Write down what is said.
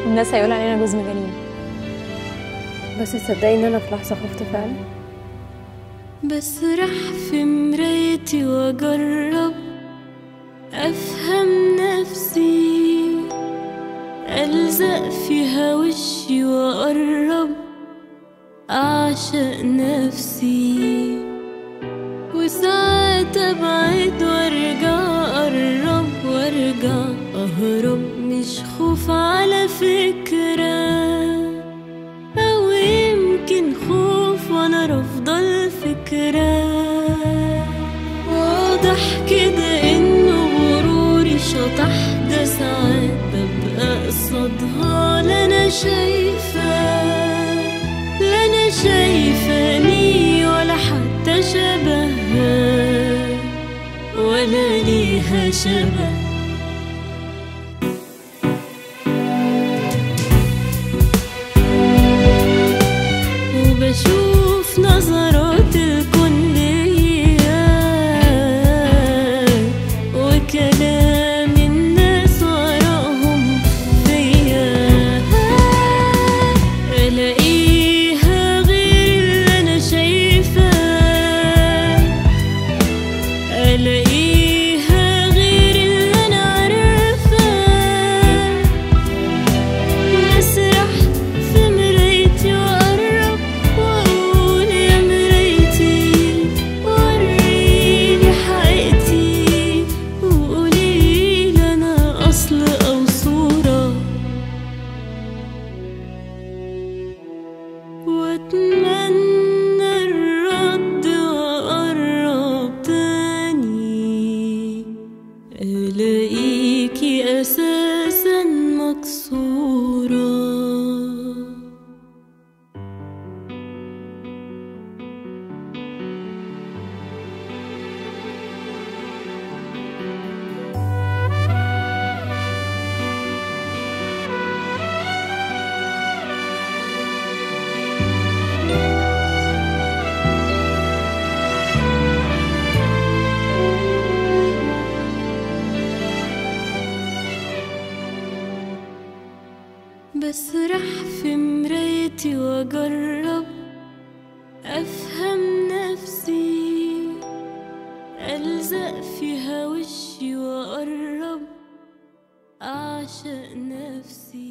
الناس هيقول علينا جوز مجانين. بس تصدقي ان انا في لحظه خفت فعلا. بسرح في مرايتي واجرب افهم نفسي، الزق فيها وشي واقرب اعشق نفسي، وساعات ابعد وارجع اقرب وارجع اهرب، مش خوف على فكرة، او يمكن خوف وانا رافضة الفكرة. واضح كده انه غروري شطح، ده ساعات ببقى قصادها لا انا شايفة، لا انا شايفاني ولا حتى شبهها ولا ليها شبه. وبشوف نظرات الكل ليا وكلام الناس وراهم فيا، الاقيها غير اللي انا شايفاه، الاقيها غير اللي انا عارفاه. بسرح في مرايتي واقرب واقول يا مرايتي وريني حقيقتي، وقوليلي انا اصل او صورة، واتمنى الرد واقرب تاني الاقيكي اساسا مكسورة. بسرح في مرايتي واجرب افهم نفسي، الزق فيها وشي واقرب اعشق نفسي.